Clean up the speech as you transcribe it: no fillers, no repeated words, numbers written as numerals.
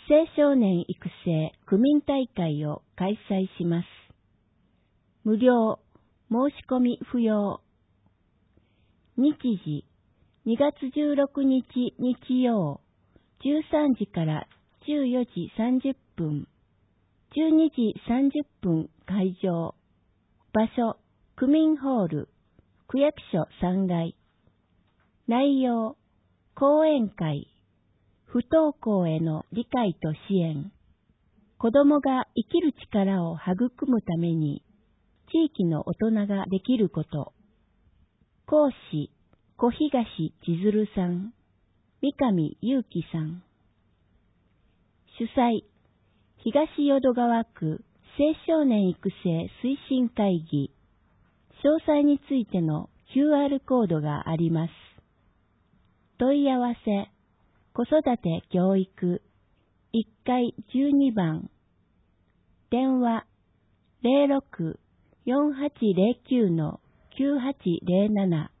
青少年育成区民大会を開催します。無料、申し込み不要。日時、2月16日日曜、13時から14時30分、12時30分会場。場所、区民ホール、区役所3階。内容、講演会、不登校への理解と支援。子供が生きる力を育むために、地域の大人ができること。講師、小東千鶴さん、三上祐樹さん。主催、東淀川区青少年育成推進会議。詳細についての QR コードがあります。問い合わせ、子育て教育、1階12番。電話、06-4809-9807